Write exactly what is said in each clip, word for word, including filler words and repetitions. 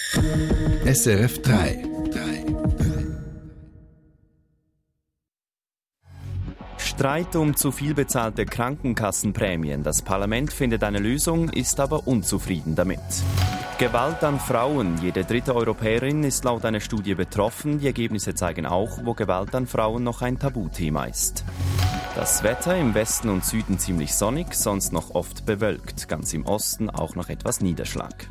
S R F drei. Streit um zu viel bezahlte Krankenkassenprämien. Das Parlament findet eine Lösung, ist aber unzufrieden damit. Gewalt an Frauen. Jede dritte Europäerin ist laut einer Studie betroffen. Die Ergebnisse zeigen auch, wo Gewalt an Frauen noch ein Tabuthema ist. Das Wetter im Westen und Süden ziemlich sonnig, sonst noch oft bewölkt. Ganz im Osten auch noch etwas Niederschlag.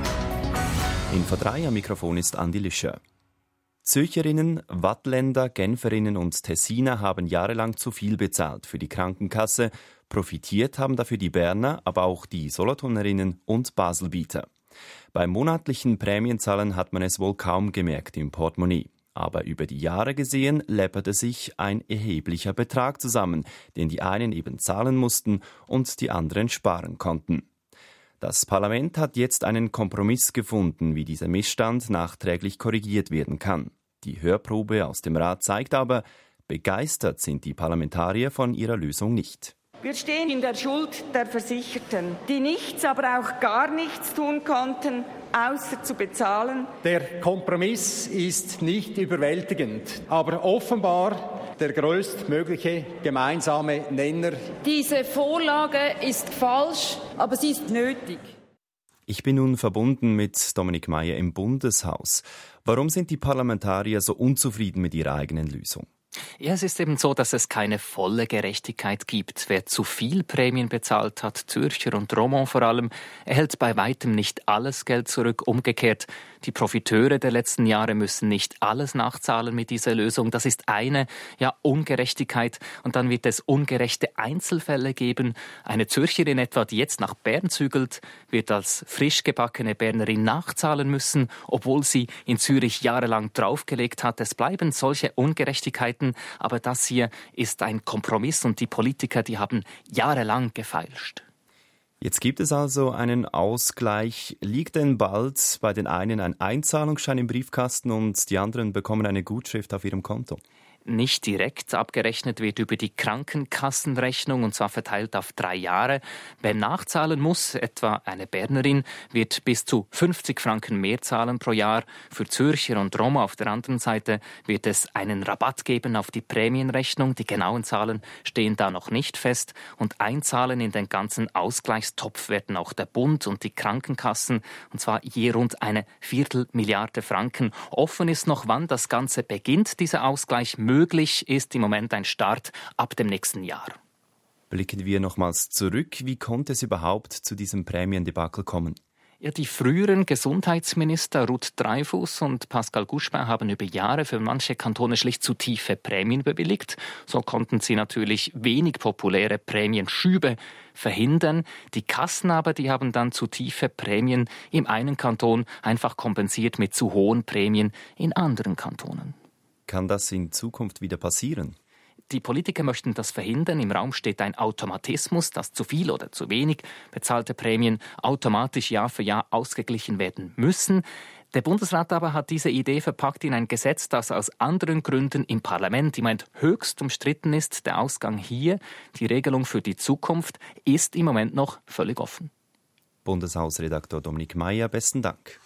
Info drei, am Mikrofon ist Andi Lischer. Zürcherinnen, Waadtländer, Genferinnen und Tessiner haben jahrelang zu viel bezahlt für die Krankenkasse. Profitiert haben dafür die Berner, aber auch die Solothurnerinnen und Baselbieter. Beim monatlichen Prämienzahlen hat man es wohl kaum gemerkt im Portemonnaie. Aber über die Jahre gesehen läpperte sich ein erheblicher Betrag zusammen, den die einen eben zahlen mussten und die anderen sparen konnten. Das Parlament hat jetzt einen Kompromiss gefunden, wie dieser Missstand nachträglich korrigiert werden kann. Die Hörprobe aus dem Rat zeigt aber, begeistert sind die Parlamentarier von ihrer Lösung nicht. Wir stehen in der Schuld der Versicherten, die nichts, aber auch gar nichts tun konnten, außer zu bezahlen. Der Kompromiss ist nicht überwältigend, aber offenbar der größtmögliche gemeinsame Nenner. Diese Vorlage ist falsch, aber sie ist nötig. Ich bin nun verbunden mit Dominik Meier im Bundeshaus. Warum sind die Parlamentarier so unzufrieden mit ihrer eigenen Lösung? Ja, es ist eben so, dass es keine volle Gerechtigkeit gibt. Wer zu viel Prämien bezahlt hat, Zürcher und Romand vor allem, erhält bei weitem nicht alles Geld zurück. Umgekehrt, die Profiteure der letzten Jahre müssen nicht alles nachzahlen mit dieser Lösung. Das ist eine, ja, Ungerechtigkeit. Und dann wird es ungerechte Einzelfälle geben. Eine Zürcherin etwa, die jetzt nach Bern zügelt, wird als frisch gebackene Bernerin nachzahlen müssen, obwohl sie in Zürich jahrelang draufgelegt hat. Es bleiben solche Ungerechtigkeiten. Aber das hier ist ein Kompromiss und die Politiker, die haben jahrelang gefeilscht. Jetzt gibt es also einen Ausgleich. Liegt denn bald bei den einen ein Einzahlungsschein im Briefkasten und die anderen bekommen eine Gutschrift auf ihrem Konto? Nicht direkt abgerechnet wird über die Krankenkassenrechnung und zwar verteilt auf drei Jahre. Wer nachzahlen muss, etwa eine Bernerin, wird bis zu fünfzig Franken mehr zahlen pro Jahr. Für Zürcher und Roma auf der anderen Seite wird es einen Rabatt geben auf die Prämienrechnung. Die genauen Zahlen stehen da noch nicht fest. Und einzahlen in den ganzen Ausgleichstopf werden auch der Bund und die Krankenkassen, und zwar je rund eine Viertelmilliarde Franken. Offen ist noch, wann das Ganze beginnt, dieser Ausgleich. Möglich ist im Moment ein Start ab dem nächsten Jahr. Blicken wir nochmals zurück. Wie konnte es überhaupt zu diesem Prämiendebakel kommen? Ja, die früheren Gesundheitsminister Ruth Dreifuss und Pascal Gouchepin haben über Jahre für manche Kantone schlicht zu tiefe Prämien bewilligt. So konnten sie natürlich wenig populäre Prämienschübe verhindern. Die Kassen aber, die haben dann zu tiefe Prämien im einen Kanton einfach kompensiert mit zu hohen Prämien in anderen Kantonen. Kann das in Zukunft wieder passieren? Die Politiker möchten das verhindern. Im Raum steht ein Automatismus, dass zu viel oder zu wenig bezahlte Prämien automatisch Jahr für Jahr ausgeglichen werden müssen. Der Bundesrat aber hat diese Idee verpackt in ein Gesetz, das aus anderen Gründen im Parlament im Moment höchst umstritten ist. Der Ausgang hier, die Regelung für die Zukunft, ist im Moment noch völlig offen. Bundeshausredaktor Dominik Meier, besten Dank.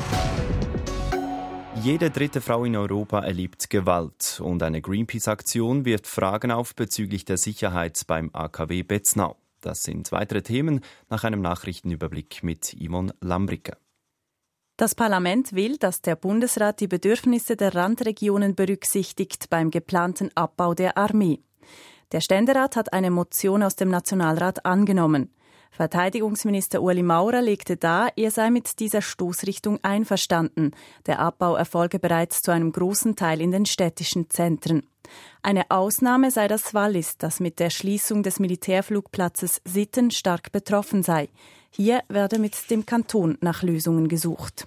Jede dritte Frau in Europa erlebt Gewalt und eine Greenpeace-Aktion wirft Fragen auf bezüglich der Sicherheit beim A K W Betznau. Das sind weitere Themen nach einem Nachrichtenüberblick mit Yvonne Lambricke. Das Parlament will, dass der Bundesrat die Bedürfnisse der Randregionen berücksichtigt beim geplanten Abbau der Armee. Der Ständerat hat eine Motion aus dem Nationalrat angenommen. Verteidigungsminister Ueli Maurer legte dar, er sei mit dieser Stoßrichtung einverstanden. Der Abbau erfolge bereits zu einem großen Teil in den städtischen Zentren. Eine Ausnahme sei das Wallis, das mit der Schließung des Militärflugplatzes Sitten stark betroffen sei. Hier werde mit dem Kanton nach Lösungen gesucht.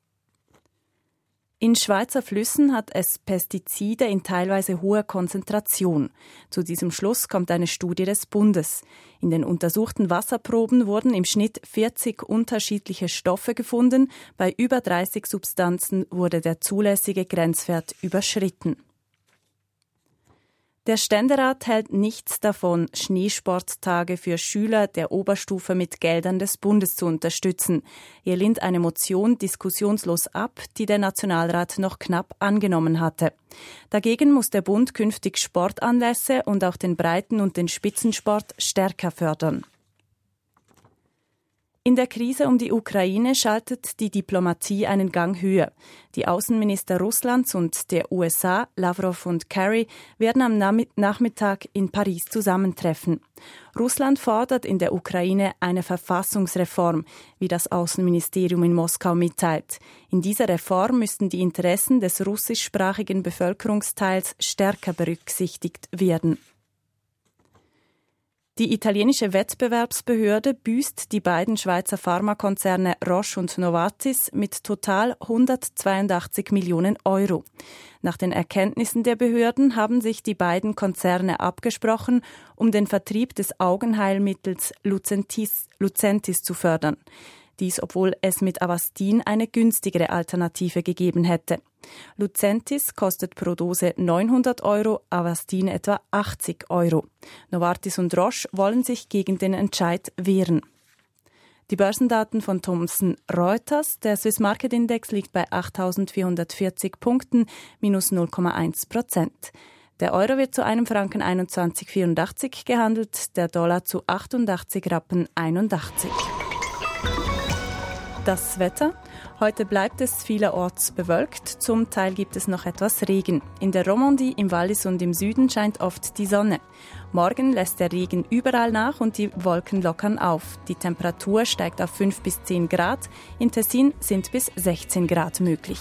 In Schweizer Flüssen hat es Pestizide in teilweise hoher Konzentration. Zu diesem Schluss kommt eine Studie des Bundes. In den untersuchten Wasserproben wurden im Schnitt vierzig unterschiedliche Stoffe gefunden. Bei über dreißig Substanzen wurde der zulässige Grenzwert überschritten. Der Ständerat hält nichts davon, Schneesporttage für Schüler der Oberstufe mit Geldern des Bundes zu unterstützen. Er lehnt eine Motion diskussionslos ab, die der Nationalrat noch knapp angenommen hatte. Dagegen muss der Bund künftig Sportanlässe und auch den Breiten- und den Spitzensport stärker fördern. In der Krise um die Ukraine schaltet die Diplomatie einen Gang höher. Die Außenminister Russlands und der U S A, Lavrov und Kerry, werden am Nachmittag in Paris zusammentreffen. Russland fordert in der Ukraine eine Verfassungsreform, wie das Außenministerium in Moskau mitteilt. In dieser Reform müssten die Interessen des russischsprachigen Bevölkerungsteils stärker berücksichtigt werden. Die italienische Wettbewerbsbehörde büßt die beiden Schweizer Pharmakonzerne Roche und Novartis mit total hundertzweiundachtzig Millionen Euro. Nach den Erkenntnissen der Behörden haben sich die beiden Konzerne abgesprochen, um den Vertrieb des Augenheilmittels Lucentis, Lucentis zu fördern. Dies, obwohl es mit Avastin eine günstigere Alternative gegeben hätte. Lucentis kostet pro Dose neunhundert Euro, Avastin etwa achtzig Euro. Novartis und Roche wollen sich gegen den Entscheid wehren. Die Börsendaten von Thomson Reuters. Der Swiss Market Index liegt bei achttausendvierhundertvierzig Punkten, minus null Komma eins Prozent. Der Euro wird zu einem Franken einundzwanzig Komma vierundachtzig gehandelt, der Dollar zu achtundachtzig Rappen einundachtzig. Das Wetter. Heute bleibt es vielerorts bewölkt, zum Teil gibt es noch etwas Regen. In der Romandie, im Wallis und im Süden scheint oft die Sonne. Morgen lässt der Regen überall nach und die Wolken lockern auf. Die Temperatur steigt auf fünf bis zehn Grad, in Tessin sind bis sechzehn Grad möglich.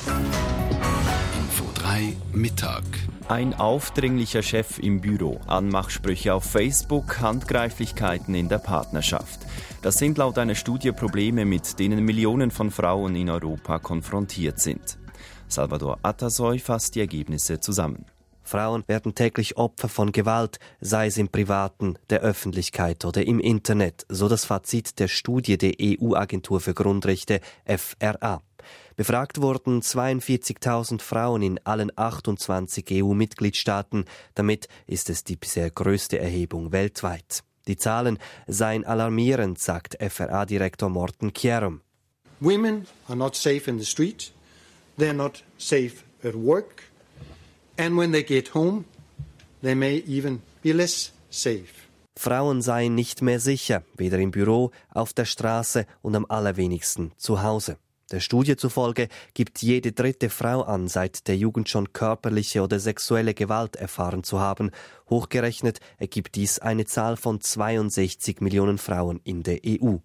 Info drei Mittag. Ein aufdringlicher Chef im Büro, Anmachsprüche auf Facebook, Handgreiflichkeiten in der Partnerschaft. Das sind laut einer Studie Probleme, mit denen Millionen von Frauen in Europa konfrontiert sind. Salvador Atasoy fasst die Ergebnisse zusammen. Frauen werden täglich Opfer von Gewalt, sei es im Privaten, der Öffentlichkeit oder im Internet, so das Fazit der Studie der E U-Agentur für Grundrechte F R A. Befragt wurden zweiundvierzigtausend Frauen in allen achtundzwanzig E U-Mitgliedstaaten. Damit ist es die bisher größte Erhebung weltweit. Die Zahlen seien alarmierend, sagt F R A-Direktor Morten Kjerum. Women are not safe in the street. They're not safe at work. And when they get home, they may even be less safe. Frauen seien nicht mehr sicher, weder im Büro, auf der Straße und am allerwenigsten zu Hause. Der Studie zufolge gibt jede dritte Frau an, seit der Jugend schon körperliche oder sexuelle Gewalt erfahren zu haben. Hochgerechnet ergibt dies eine Zahl von zweiundsechzig Millionen Frauen in der E U.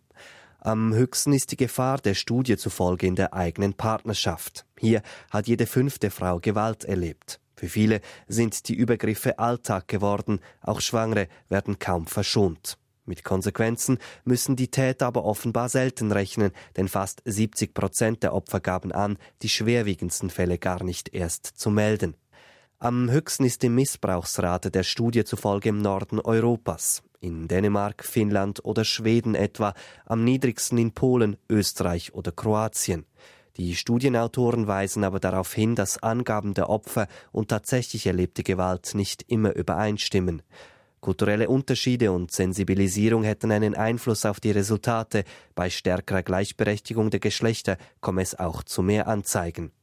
Am höchsten ist die Gefahr der Studie zufolge in der eigenen Partnerschaft. Hier hat jede fünfte Frau Gewalt erlebt. Für viele sind die Übergriffe Alltag geworden, auch Schwangere werden kaum verschont. Mit Konsequenzen müssen die Täter aber offenbar selten rechnen, denn fast siebzig Prozent der Opfer gaben an, die schwerwiegendsten Fälle gar nicht erst zu melden. Am höchsten ist die Missbrauchsrate der Studie zufolge im Norden Europas. In Dänemark, Finnland oder Schweden etwa, am niedrigsten in Polen, Österreich oder Kroatien. Die Studienautoren weisen aber darauf hin, dass Angaben der Opfer und tatsächlich erlebte Gewalt nicht immer übereinstimmen. Kulturelle Unterschiede und Sensibilisierung hätten einen Einfluss auf die Resultate. Bei stärkerer Gleichberechtigung der Geschlechter komme es auch zu mehr Anzeigen.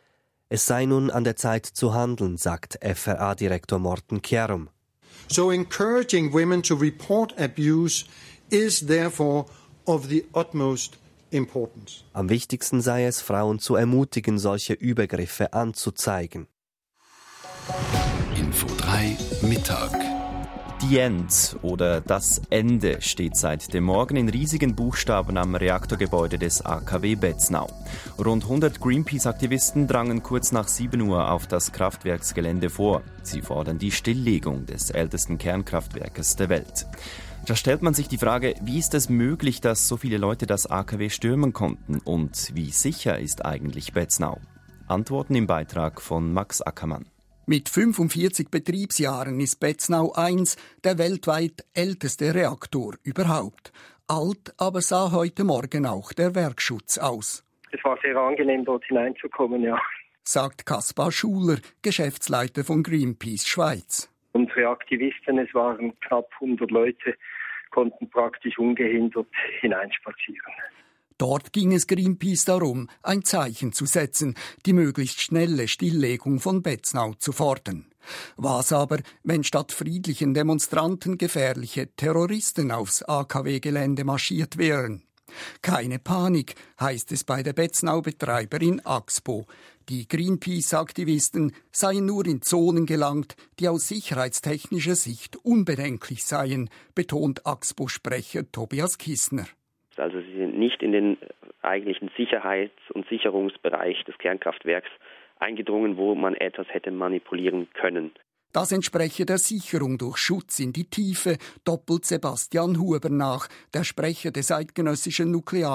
Es sei nun an der Zeit zu handeln, sagt F R A-Direktor Morten Kjerum. So encouraging women to report abuse is therefore of the utmost importance. Am wichtigsten sei es, Frauen zu ermutigen, solche Übergriffe anzuzeigen. Info drei Mittag. Die End oder das Ende steht seit dem Morgen in riesigen Buchstaben am Reaktorgebäude des A K W Betznau. Rund hundert Greenpeace-Aktivisten drangen kurz nach sieben Uhr auf das Kraftwerksgelände vor. Sie fordern die Stilllegung des ältesten Kernkraftwerkes der Welt. Da stellt man sich die Frage, wie ist es möglich, dass so viele Leute das A K W stürmen konnten und wie sicher ist eigentlich Betznau? Antworten im Beitrag von Max Ackermann. Mit fünfundvierzig Betriebsjahren ist Betznau eins der weltweit älteste Reaktor überhaupt. Alt aber sah heute Morgen auch der Werkschutz aus. Es war sehr angenehm, dort hineinzukommen, ja. Sagt Kaspar Schuler, Geschäftsleiter von Greenpeace Schweiz. Unsere Aktivisten, es waren knapp hundert Leute, konnten praktisch ungehindert hineinspazieren. Dort ging es Greenpeace darum, ein Zeichen zu setzen, die möglichst schnelle Stilllegung von Betznau zu fordern. Was aber, wenn statt friedlichen Demonstranten gefährliche Terroristen aufs A K W-Gelände marschiert wären? Keine Panik, heißt es bei der Betznau-Betreiberin Axpo. Die Greenpeace-Aktivisten seien nur in Zonen gelangt, die aus sicherheitstechnischer Sicht unbedenklich seien, betont Axpo-Sprecher Tobias Kissner. Also sie sind nicht in den eigentlichen Sicherheits- und Sicherungsbereich des Kernkraftwerks eingedrungen, wo man etwas hätte manipulieren können. Das entspreche der Sicherung durch Schutz in die Tiefe, doppelt Sebastian Huber nach, der Sprecher des Eidgenössischen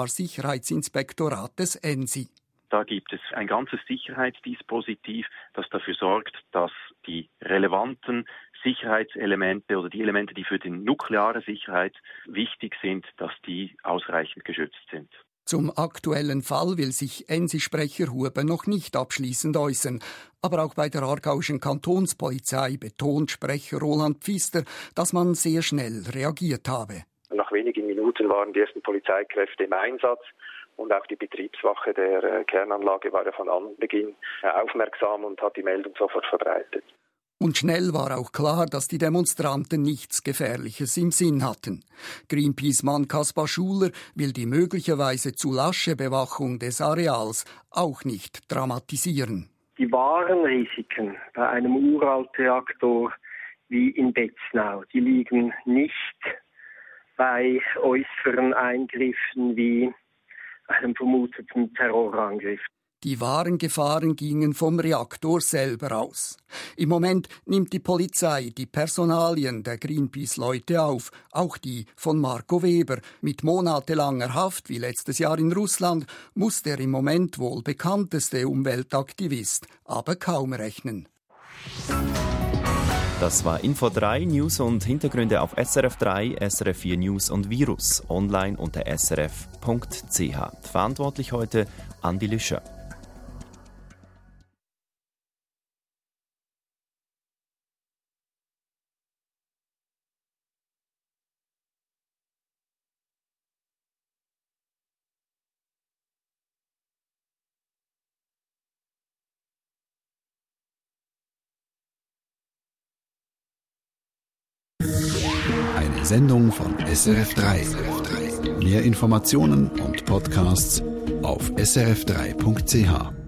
Nuklearsicherheitsinspektorates E N S I. Da gibt es ein ganzes Sicherheitsdispositiv, das dafür sorgt, dass die relevanten Sicherheitselemente oder die Elemente, die für die nukleare Sicherheit wichtig sind, dass die ausreichend geschützt sind. Zum aktuellen Fall will sich E N S I-Sprecher Huber noch nicht abschließend äußern. Aber auch bei der aargauischen Kantonspolizei betont Sprecher Roland Pfister, dass man sehr schnell reagiert habe. Nach wenigen Minuten waren die ersten Polizeikräfte im Einsatz. Und auch die Betriebswache der Kernanlage war ja von Anbeginn aufmerksam und hat die Meldung sofort verbreitet. Und schnell war auch klar, dass die Demonstranten nichts Gefährliches im Sinn hatten. Greenpeace-Mann Kaspar Schuler will die möglicherweise zu lasche Bewachung des Areals auch nicht dramatisieren. Die wahren Risiken bei einem Uraltreaktor wie in Betznau, die liegen nicht bei äußeren Eingriffen wie einem vermuteten Terrorangriff. Die wahren Gefahren gingen vom Reaktor selber aus. Im Moment nimmt die Polizei die Personalien der Greenpeace-Leute auf, auch die von Marco Weber. Mit monatelanger Haft, wie letztes Jahr in Russland, muss der im Moment wohl bekannteste Umweltaktivist aber kaum rechnen. Das war Info drei, News und Hintergründe auf S R F drei, S R F vier News und Virus, online unter s r f punkt c h. Verantwortlich heute Andi Lüscher. Eine Sendung von S R F drei. Mehr Informationen und Podcasts auf s r f drei punkt c h.